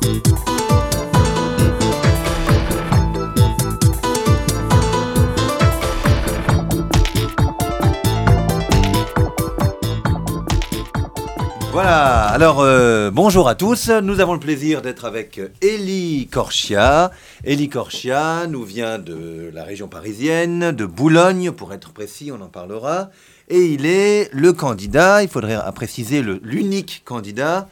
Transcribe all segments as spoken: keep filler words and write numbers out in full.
Voilà, alors euh, bonjour à tous, nous avons le plaisir d'être avec Élie Corchia. Élie Corchia nous vient de la région parisienne, de Boulogne pour être précis, on en parlera. Et il est le candidat, il faudrait préciser le, l'unique candidat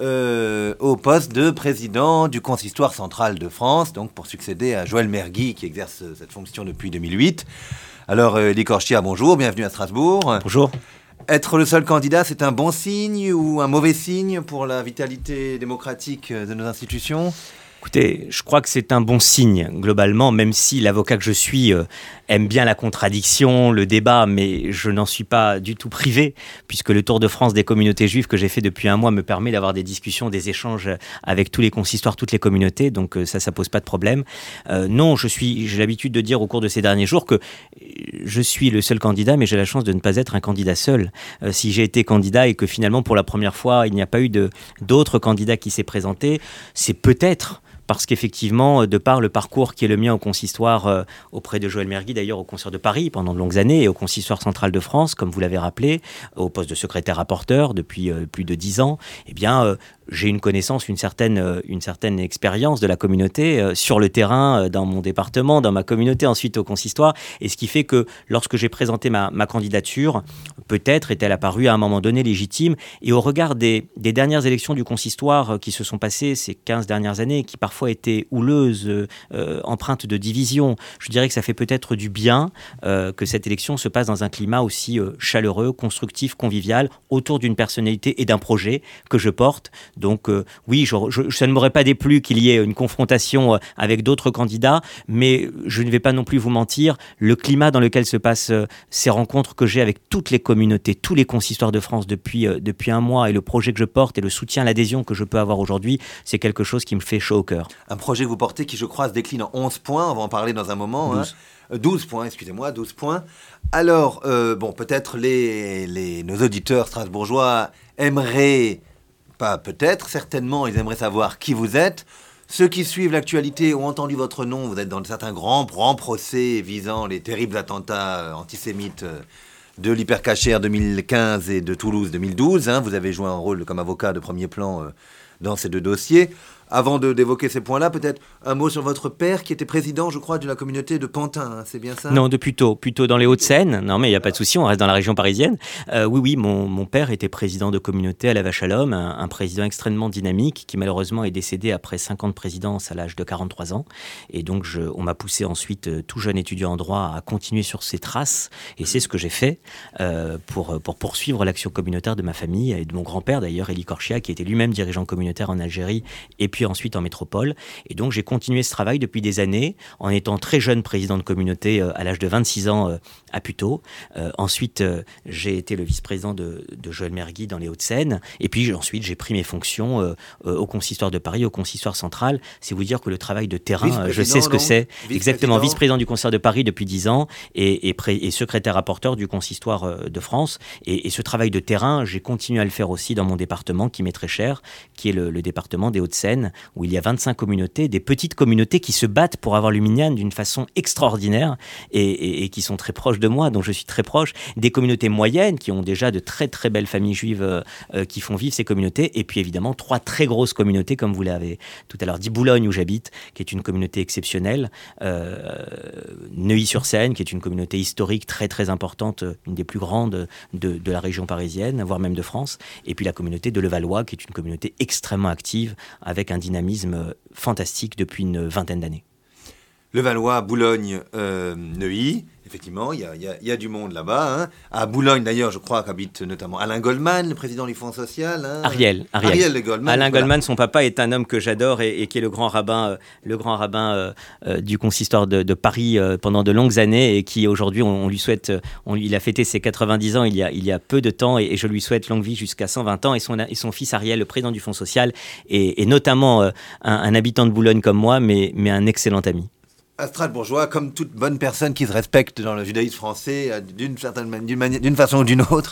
euh, au poste de président du Consistoire central de France, donc pour succéder à Joël Mergui qui exerce cette fonction depuis deux mille huit. Alors Élie Corchia, bonjour, bienvenue à Strasbourg. Bonjour. Être le seul candidat, c'est un bon signe ou un mauvais signe pour la vitalité démocratique de nos institutions ? Écoutez, je crois que c'est un bon signe, globalement, même si l'avocat que je suis euh, aime bien la contradiction, le débat, mais je n'en suis pas du tout privé, puisque le Tour de France des communautés juives que j'ai fait depuis un mois me permet d'avoir des discussions, des échanges avec tous les consistoires, toutes les communautés, donc euh, ça, ça pose pas de problème. Euh, non, je suis, j'ai l'habitude de dire au cours de ces derniers jours que je suis le seul candidat, mais j'ai la chance de ne pas être un candidat seul. Euh, si j'ai été candidat et que finalement, pour la première fois, il n'y a pas eu de, d'autres candidats qui s'est présenté, c'est peut-être parce qu'effectivement, de par le parcours qui est le mien au consistoire euh, auprès de Joël Mergui, d'ailleurs au Concert de Paris pendant de longues années, et au Consistoire central de France, comme vous l'avez rappelé, au poste de secrétaire-rapporteur depuis euh, plus de dix ans, eh bien, euh, j'ai une connaissance, une certaine, euh, une certaine expérience de la communauté euh, sur le terrain, euh, dans mon département, dans ma communauté, ensuite au consistoire, et ce qui fait que lorsque j'ai présenté ma, ma candidature, peut-être est-elle apparue à un moment donné légitime, et au regard des, des dernières élections du consistoire euh, qui se sont passées ces quinze dernières années, qui parfois fois été houleuse, euh, empreinte de division. Je dirais que ça fait peut-être du bien euh, que cette élection se passe dans un climat aussi euh, chaleureux, constructif, convivial, autour d'une personnalité et d'un projet que je porte. Donc euh, oui, je, je, ça ne m'aurait pas déplu qu'il y ait une confrontation euh, avec d'autres candidats, mais je ne vais pas non plus vous mentir, le climat dans lequel se passent euh, ces rencontres que j'ai avec toutes les communautés, tous les consistoires de France depuis, euh, depuis un mois, et le projet que je porte et le soutien, l'adhésion que je peux avoir aujourd'hui, c'est quelque chose qui me fait chaud au cœur. Un projet que vous portez qui, je crois, se décline en onze points. On va en parler dans un moment. douze. Hein. douze points, excusez-moi, douze points. Alors, euh, bon, peut-être les, les, nos auditeurs strasbourgeois aimeraient, pas peut-être, certainement, ils aimeraient savoir qui vous êtes. Ceux qui suivent l'actualité ont entendu votre nom. Vous êtes dans certains grands, grands procès visant les terribles attentats antisémites de l'Hypercacher deux mille quinze et de Toulouse deux mille douze. Hein. Vous avez joué un rôle comme avocat de premier plan euh, dans ces deux dossiers. Avant de, d'évoquer ces points-là, peut-être un mot sur votre père qui était président, je crois, de la communauté de Pantin, hein, c'est bien ça ? Non, de plutôt, plutôt dans les Hauts-de-Seine. Non, mais il n'y a pas de souci, on reste dans la région parisienne. Euh, oui, oui, mon, mon père était président de communauté à la Vache à l'Homme, un, un président extrêmement dynamique qui malheureusement est décédé après cinq ans de présidence à l'âge de quarante-trois ans. Et donc, je, on m'a poussé ensuite, euh, tout jeune étudiant en droit, à continuer sur ses traces. Et c'est ce que j'ai fait euh, pour, pour poursuivre l'action communautaire de ma famille et de mon grand-père d'ailleurs, Élie Corchia, qui était lui-même dirigeant communautaire en Algérie et puis ensuite en métropole. Et donc, j'ai continué ce travail depuis des années, en étant très jeune président de communauté euh, à l'âge de vingt-six ans euh, à Puteaux. Euh, ensuite, euh, j'ai été le vice-président de, de Joël Mergui dans les Hauts-de-Seine. Et puis, ensuite, j'ai pris mes fonctions euh, euh, au Consistoire de Paris, au Consistoire central. C'est vous dire que le travail de terrain, euh, je sais ce que donc, c'est. Exactement, vice-président du Consistoire de Paris depuis dix ans et, et, pré- et secrétaire-rapporteur du Consistoire euh, de France. Et, et ce travail de terrain, j'ai continué à le faire aussi dans mon département, qui m'est très cher, qui est le, le département des Hauts-de-Seine, où il y a vingt-cinq communautés, des petites communautés qui se battent pour avoir le minyan d'une façon extraordinaire et, et, et qui sont très proches de moi, dont je suis très proche, des communautés moyennes qui ont déjà de très très belles familles juives euh, qui font vivre ces communautés, et puis évidemment trois très grosses communautés, comme vous l'avez tout à l'heure dit, Boulogne où j'habite, qui est une communauté exceptionnelle, euh, Neuilly-sur-Seine, qui est une communauté historique très très importante, une des plus grandes de, de la région parisienne, voire même de France, et puis la communauté de Levallois, qui est une communauté extrêmement active, avec un dynamisme fantastique depuis une vingtaine d'années. Levallois, Boulogne, euh, Neuilly, effectivement, il y a, y, a, y a du monde là-bas. Hein. À Boulogne, d'ailleurs, je crois qu'habite notamment Alain Goldman, le président du Fonds social. Hein. Ariel, Ariel. Ariel Goldman. Alain voilà. Goldman, son papa, est un homme que j'adore et, et qui est le grand rabbin, euh, le grand rabbin euh, euh, du consistoire de, de Paris euh, pendant de longues années, et qui aujourd'hui, on, on lui souhaite, on, il a fêté ses quatre-vingt-dix ans il y a, il y a peu de temps, et, et je lui souhaite longue vie jusqu'à cent vingt ans. Et son, et son fils Ariel, le président du Fonds social, est, est notamment euh, un, un habitant de Boulogne comme moi, mais, mais un excellent ami. Un Strasbourgeois, comme toute bonne personne qui se respecte dans le judaïsme français, d'une certaine d'une, manière, d'une façon ou d'une autre,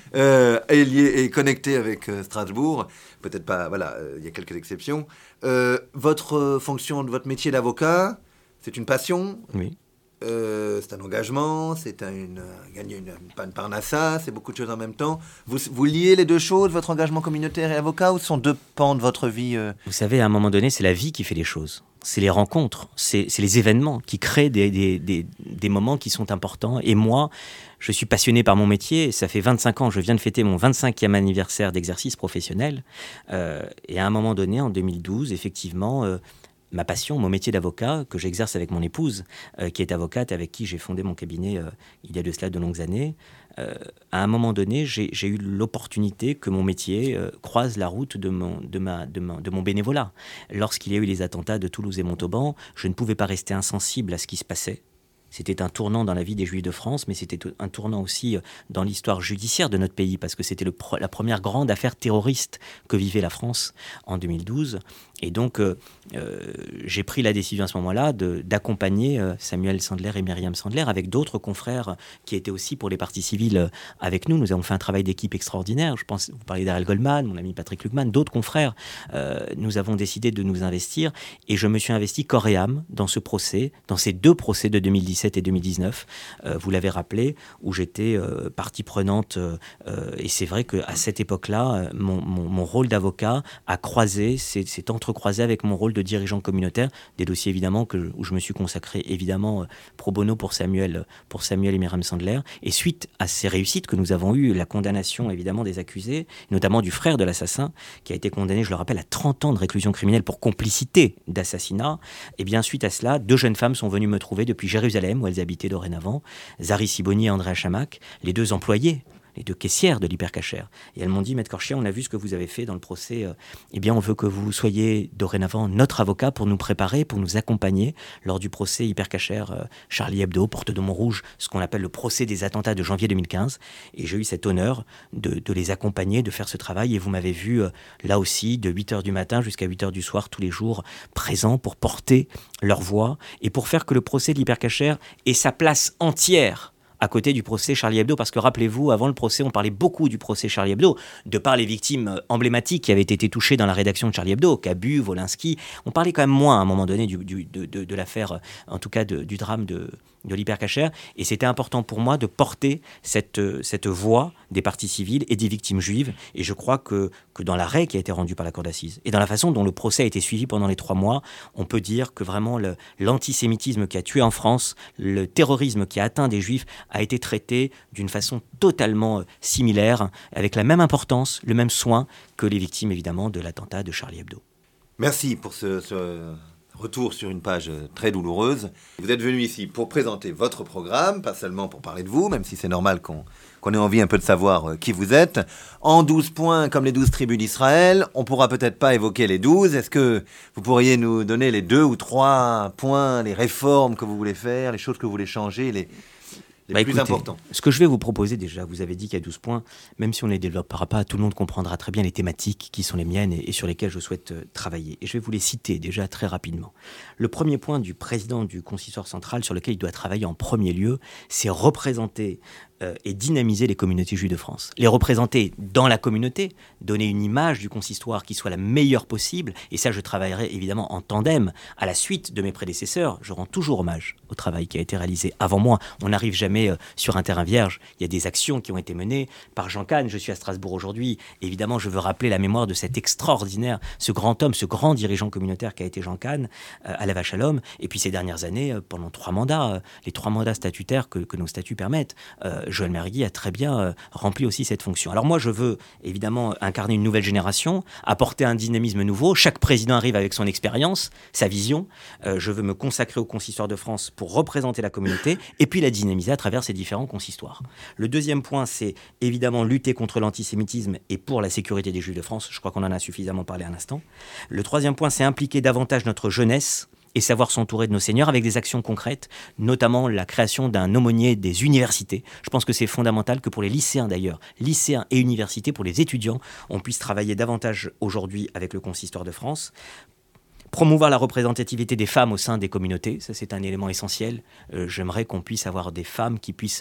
euh, est lié et connecté avec euh, Strasbourg. Peut-être pas, voilà, il euh, y a quelques exceptions. Euh, votre euh, fonction, votre métier d'avocat, c'est une passion. Oui. Euh, c'est un engagement, c'est un, une, gagner une, une, une parnassa, c'est beaucoup de choses en même temps. Vous, vous liez les deux choses, votre engagement communautaire et avocat, ou ce sont deux pans de votre vie euh... Vous savez, à un moment donné, c'est la vie qui fait les choses. C'est les rencontres, c'est, c'est les événements qui créent des, des, des, des moments qui sont importants. Et moi, je suis passionné par mon métier. Ça fait vingt-cinq ans, je viens de fêter mon vingt-cinquième anniversaire d'exercice professionnel. Euh, et à un moment donné, en deux mille douze, effectivement... Euh, ma passion, mon métier d'avocat, que j'exerce avec mon épouse, euh, qui est avocate, avec qui j'ai fondé mon cabinet euh, il y a de cela de longues années. Euh, à un moment donné, j'ai, j'ai eu l'opportunité que mon métier euh, croise la route de mon, de, ma, de, ma, de mon bénévolat. Lorsqu'il y a eu les attentats de Toulouse et Montauban, je ne pouvais pas rester insensible à ce qui se passait. C'était un tournant dans la vie des Juifs de France, mais c'était un tournant aussi dans l'histoire judiciaire de notre pays, parce que c'était le, la première grande affaire terroriste que vivait la France en deux mille douze. Et donc, euh, euh, j'ai pris la décision à ce moment-là de, d'accompagner euh, Samuel Sandler et Myriam Sandler avec d'autres confrères qui étaient aussi pour les parties civiles avec nous. Nous avons fait un travail d'équipe extraordinaire. Je pense, vous parlez d'Ariel Goldman, mon ami Patrick Lugman, d'autres confrères. Euh, nous avons décidé de nous investir et je me suis investi corps et âme dans ce procès, dans ces deux procès de deux mille dix-sept et deux mille dix-neuf. Euh, vous l'avez rappelé, où j'étais euh, partie prenante. Euh, et c'est vrai qu'à cette époque-là, mon, mon, mon rôle d'avocat a croisé, s'est, s'est entrecroisé avec mon rôle de dirigeant communautaire, des dossiers évidemment que, où je me suis consacré évidemment pro bono pour Samuel, pour Samuel et Myriam Sandler. Et suite à ces réussites que nous avons eues, la condamnation évidemment des accusés, notamment du frère de l'assassin, qui a été condamné, je le rappelle, à trente ans de réclusion criminelle pour complicité d'assassinat, et bien suite à cela, deux jeunes femmes sont venues me trouver depuis Jérusalem, où elles habitaient dorénavant, Zari Siboni et Andrea Chamac, les deux employés, les deux caissières de l'Hypercacher. Et elles m'ont dit, Maître Korchia, on a vu ce que vous avez fait dans le procès. Euh, eh bien, on veut que vous soyez dorénavant notre avocat pour nous préparer, pour nous accompagner lors du procès Hypercacher euh, Charlie Hebdo, Porte de Montrouge, ce qu'on appelle le procès des attentats de janvier deux mille quinze. Et j'ai eu cet honneur de, de les accompagner, de faire ce travail. Et vous m'avez vu, euh, là aussi, de huit heures du matin jusqu'à huit heures du soir, tous les jours, présents pour porter leur voix et pour faire que le procès de l'Hypercacher ait sa place entière à côté du procès Charlie Hebdo, parce que rappelez-vous, avant le procès, on parlait beaucoup du procès Charlie Hebdo, de par les victimes emblématiques qui avaient été touchées dans la rédaction de Charlie Hebdo, Cabu, Wolinski. On parlait quand même moins à un moment donné du, du, de, de, de l'affaire, en tout cas de, du drame de, de l'Hypercacher. Et c'était important pour moi de porter cette, cette voix des parties civiles et des victimes juives. Et je crois que, que dans l'arrêt qui a été rendu par la cour d'assises, et dans la façon dont le procès a été suivi pendant les trois mois, on peut dire que vraiment le, l'antisémitisme qui a tué en France, le terrorisme qui a atteint des juifs, a été traité d'une façon totalement similaire, avec la même importance, le même soin que les victimes, évidemment, de l'attentat de Charlie Hebdo. Merci pour ce, ce retour sur une page très douloureuse. Vous êtes venu ici pour présenter votre programme, pas seulement pour parler de vous, même si c'est normal qu'on, qu'on ait envie un peu de savoir qui vous êtes. En douze points, comme les douze tribus d'Israël, on pourra peut-être pas évoquer les douze. Est-ce que vous pourriez nous donner les deux ou trois points, les réformes que vous voulez faire, les choses que vous voulez changer, les... Bah écoutez, ce que je vais vous proposer déjà, vous avez dit qu'il y a douze points, même si on ne les développera pas, tout le monde comprendra très bien les thématiques qui sont les miennes et, et sur lesquelles je souhaite euh, travailler. Et je vais vous les citer déjà très rapidement. Le premier point du président du consistoire central sur lequel il doit travailler en premier lieu, c'est représenter euh, et dynamiser les communautés juives de France. Les représenter dans la communauté, donner une image du consistoire qui soit la meilleure possible, et ça je travaillerai évidemment en tandem à la suite de mes prédécesseurs. Je rends toujours hommage au travail qui a été réalisé avant moi. On n'arrive jamais euh, sur un terrain vierge. Il y a des actions qui ont été menées par Jean Kahn. Je suis à Strasbourg aujourd'hui. Évidemment, je veux rappeler la mémoire de cet extraordinaire, ce grand homme, ce grand dirigeant communautaire qui a été Jean Kahn, euh, à la vache à l'homme. Et puis ces dernières années, euh, pendant trois mandats, euh, les trois mandats statutaires que, que nos statuts permettent, euh, Joël Mergui a très bien euh, rempli aussi cette fonction. Alors moi, je veux évidemment incarner une nouvelle génération, apporter un dynamisme nouveau. Chaque président arrive avec son expérience, sa vision. Euh, je veux me consacrer au consistoire de France pour représenter la communauté et puis la dynamiser à travers ces différents consistoires. Le deuxième point, c'est évidemment lutter contre l'antisémitisme et pour la sécurité des Juifs de France. Je crois qu'on en a suffisamment parlé à l'instant. Le troisième point, c'est impliquer davantage notre jeunesse et savoir s'entourer de nos seigneurs avec des actions concrètes, notamment la création d'un aumônier des universités. Je pense que c'est fondamental que pour les lycéens d'ailleurs, lycéens et universités, pour les étudiants, on puisse travailler davantage aujourd'hui avec le consistoire de France. Promouvoir la représentativité des femmes au sein des communautés, ça c'est un élément essentiel. Euh, j'aimerais qu'on puisse avoir des femmes qui puissent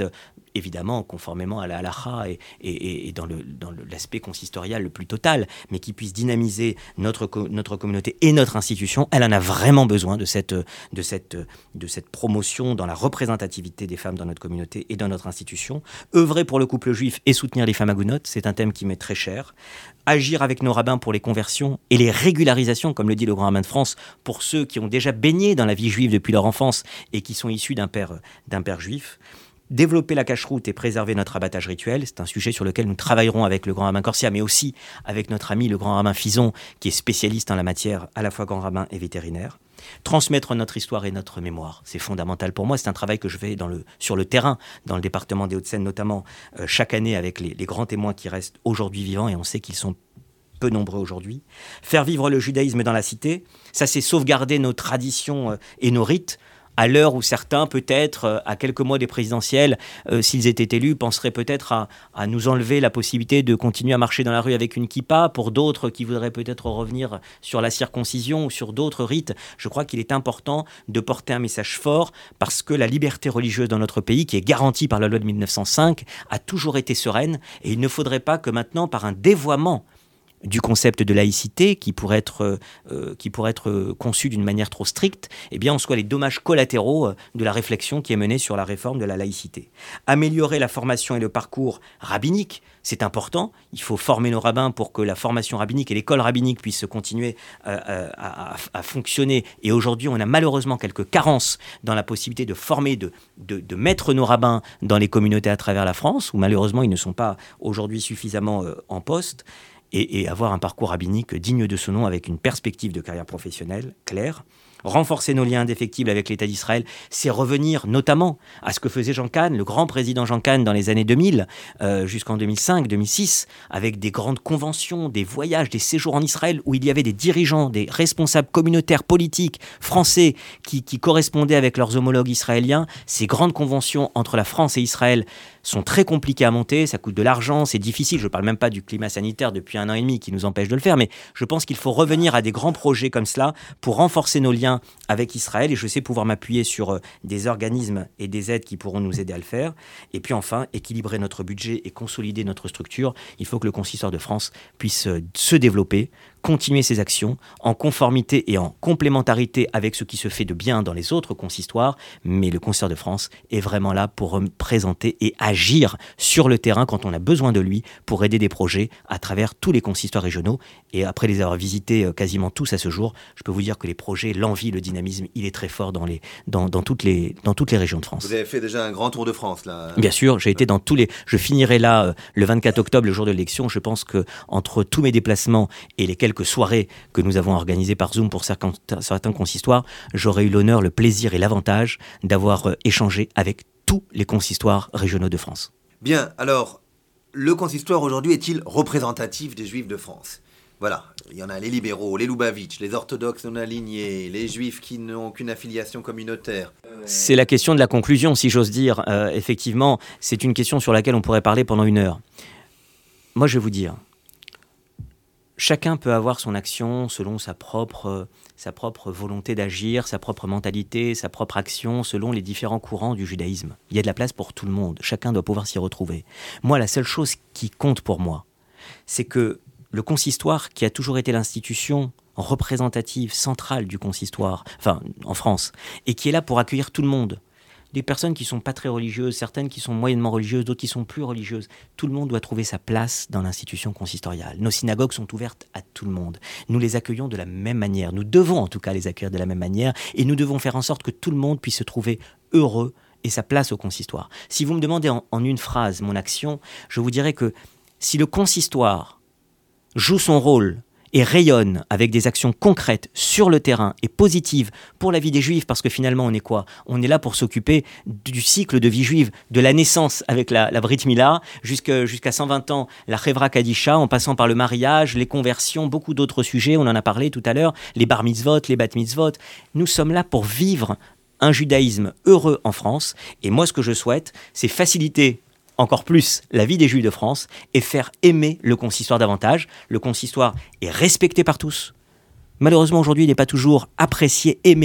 évidemment conformément à la halakha et, et, et dans, le, dans le, l'aspect consistorial le plus total, mais qui puisse dynamiser notre, notre communauté et notre institution, elle en a vraiment besoin de cette, de, cette, de cette promotion dans la représentativité des femmes dans notre communauté et dans notre institution. Œuvrer pour le couple juif et soutenir les femmes agounotes, c'est un thème qui m'est très cher. Agir avec nos rabbins pour les conversions et les régularisations, comme le dit le Grand Rabbin de France, pour ceux qui ont déjà baigné dans la vie juive depuis leur enfance et qui sont issus d'un père, d'un père juif. Développer la cacheroute et préserver notre abattage rituel, c'est un sujet sur lequel nous travaillerons avec le Grand Rabbin Corsia, mais aussi avec notre ami le Grand Rabbin Fison, qui est spécialiste en la matière, à la fois Grand Rabbin et vétérinaire. Transmettre notre histoire et notre mémoire, c'est fondamental pour moi. C'est un travail que je fais dans le, sur le terrain, dans le département des Hauts-de-Seine notamment, euh, chaque année avec les, les grands témoins qui restent aujourd'hui vivants, et on sait qu'ils sont peu nombreux aujourd'hui. Faire vivre le judaïsme dans la cité, ça c'est sauvegarder nos traditions euh, et nos rites, à l'heure où certains, peut-être, euh, à quelques mois des présidentielles, euh, s'ils étaient élus, penseraient peut-être à, à nous enlever la possibilité de continuer à marcher dans la rue avec une kippa. Pour d'autres qui voudraient peut-être revenir sur la circoncision ou sur d'autres rites, je crois qu'il est important de porter un message fort parce que la liberté religieuse dans notre pays, qui est garantie par la loi de mille neuf cent cinq, a toujours été sereine et il ne faudrait pas que maintenant, par un dévoiement du concept de laïcité qui pourrait être, euh, qui pourrait être conçu d'une manière trop stricte, eh bien on soit les dommages collatéraux de la réflexion qui est menée sur la réforme de la laïcité. Améliorer la formation et le parcours rabbinique, c'est important. Il faut former nos rabbins pour que la formation rabbinique et l'école rabbinique puissent continuer euh, à, à, à fonctionner. Et aujourd'hui, on a malheureusement quelques carences dans la possibilité de former, de, de, de mettre nos rabbins dans les communautés à travers la France, où malheureusement ils ne sont pas aujourd'hui suffisamment euh, en poste. Et, et avoir un parcours rabbinique digne de ce nom avec une perspective de carrière professionnelle claire. Renforcer nos liens indéfectibles avec l'État d'Israël, c'est revenir notamment à ce que faisait Jean Kahn, le grand président Jean Kahn dans les années deux mille, euh, jusqu'en deux mille cinq, deux mille six, avec des grandes conventions, des voyages, des séjours en Israël, où il y avait des dirigeants, des responsables communautaires, politiques, français, qui, qui correspondaient avec leurs homologues israéliens. Ces grandes conventions entre la France et Israël sont très compliquées à monter, ça coûte de l'argent, c'est difficile. Je ne parle même pas du climat sanitaire depuis un an et demi qui nous empêche de le faire, mais je pense qu'il faut revenir à des grands projets comme cela pour renforcer nos liens avec Israël, et je sais pouvoir m'appuyer sur euh, des organismes et des aides qui pourront nous aider à le faire. Et puis enfin, équilibrer notre budget et consolider notre structure. Il faut que le Consistoire de France puisse euh, se développer, continuer ses actions en conformité et en complémentarité avec ce qui se fait de bien dans les autres consistoires, mais le Consistoire de France est vraiment là pour représenter et agir sur le terrain quand on a besoin de lui pour aider des projets à travers tous les consistoires régionaux. Et après les avoir visités euh, quasiment tous à ce jour, je peux vous dire que les projets, l'envie, le dynamisme, il est très fort dans, les, dans, dans, toutes les, dans toutes les régions de France. Vous avez fait déjà un grand tour de France, là. Bien sûr, j'ai été dans tous les... Je finirai là euh, le vingt-quatre octobre, le jour de l'élection. Je pense qu'entre tous mes déplacements et les quelques soirées que nous avons organisées par Zoom pour certains, certains consistoires, j'aurai eu l'honneur, le plaisir et l'avantage d'avoir euh, échangé avec tous les consistoires régionaux de France. Bien, alors, le consistoire aujourd'hui est-il représentatif des Juifs de France ? Voilà, il y en a les libéraux, les Lubavitch, les orthodoxes non alignés, les Juifs qui n'ont qu'une affiliation communautaire. C'est la question de la conclusion, si j'ose dire. Euh, effectivement, c'est une question sur laquelle on pourrait parler pendant une heure. Moi, je vais vous dire, chacun peut avoir son action selon sa propre, sa propre volonté d'agir, sa propre mentalité, sa propre action, selon les différents courants du judaïsme. Il y a de la place pour tout le monde, chacun doit pouvoir s'y retrouver. Moi, la seule chose qui compte pour moi, c'est que le consistoire, qui a toujours été l'institution représentative, centrale du consistoire, enfin en France, et qui est là pour accueillir tout le monde, des personnes qui ne sont pas très religieuses, certaines qui sont moyennement religieuses, d'autres qui sont plus religieuses, tout le monde doit trouver sa place dans l'institution consistoriale. Nos synagogues sont ouvertes à tout le monde. Nous les accueillons de la même manière, nous devons en tout cas les accueillir de la même manière, et nous devons faire en sorte que tout le monde puisse se trouver heureux et sa place au consistoire. Si vous me demandez en, en une phrase mon action, je vous dirais que si le consistoire joue son rôle et rayonne avec des actions concrètes sur le terrain et positives pour la vie des Juifs, parce que finalement on est quoi ? On est là pour s'occuper du cycle de vie juive, de la naissance avec la, la Brit Mila, jusqu'à, jusqu'à cent vingt ans, la Chevra Kadisha, en passant par le mariage, les conversions, beaucoup d'autres sujets, on en a parlé tout à l'heure, les bar mitzvot, les bat mitzvot. Nous sommes là pour vivre un judaïsme heureux en France, et moi ce que je souhaite, c'est faciliter encore plus la vie des Juifs de France et faire aimer le consistoire davantage. Le consistoire est respecté par tous. Malheureusement, aujourd'hui, il n'est pas toujours apprécié, aimé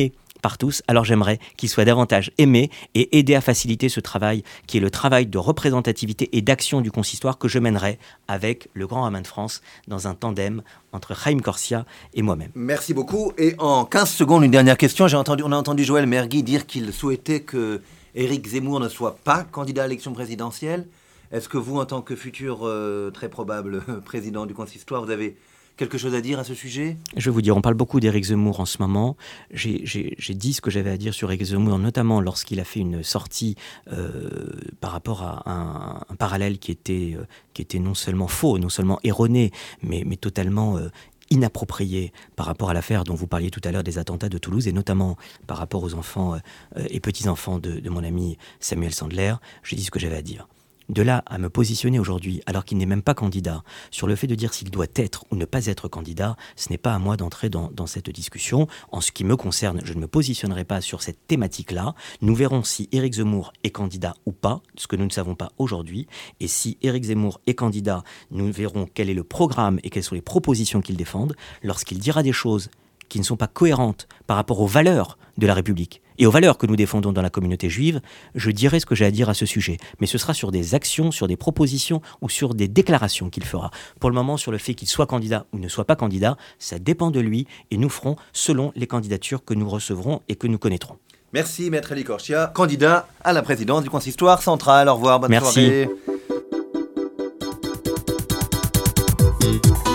par tous, alors j'aimerais qu'il soit davantage aimé et aidé à faciliter ce travail qui est le travail de représentativité et d'action du consistoire que je mènerai avec le Grand Rabbin de France dans un tandem entre Chaim Corsia et moi-même. Merci beaucoup. Et en quinze secondes, une dernière question. J'ai entendu, on a entendu Joël Mergui dire qu'il souhaitait que Éric Zemmour ne soit pas candidat à l'élection présidentielle. Est-ce que vous, en tant que futur euh, très probable président du consistoire, vous avez quelque chose à dire à ce sujet ? Je vais vous dire, on parle beaucoup d'Éric Zemmour en ce moment. J'ai, j'ai, j'ai dit ce que j'avais à dire sur Éric Zemmour, notamment lorsqu'il a fait une sortie euh, par rapport à un, un parallèle qui était, euh, qui était non seulement faux, non seulement erroné, mais, mais totalement euh, inapproprié par rapport à l'affaire dont vous parliez tout à l'heure des attentats de Toulouse, et notamment par rapport aux enfants euh, et petits-enfants de, de mon ami Samuel Sandler. J'ai dit ce que j'avais à dire. De là à me positionner aujourd'hui, alors qu'il n'est même pas candidat, sur le fait de dire s'il doit être ou ne pas être candidat, ce n'est pas à moi d'entrer dans, dans cette discussion. En ce qui me concerne, je ne me positionnerai pas sur cette thématique-là. Nous verrons si Éric Zemmour est candidat ou pas, ce que nous ne savons pas aujourd'hui. Et si Éric Zemmour est candidat, nous verrons quel est le programme et quelles sont les propositions qu'il défend. Lorsqu'il dira des choses qui ne sont pas cohérentes par rapport aux valeurs de la République et aux valeurs que nous défendons dans la communauté juive, je dirai ce que j'ai à dire à ce sujet. Mais ce sera sur des actions, sur des propositions ou sur des déclarations qu'il fera. Pour le moment, sur le fait qu'il soit candidat ou ne soit pas candidat, ça dépend de lui et nous ferons selon les candidatures que nous recevrons et que nous connaîtrons. Merci, Maître Elie Corsia, candidat à la présidence du consistoire central. Au revoir, bonne Merci. soirée.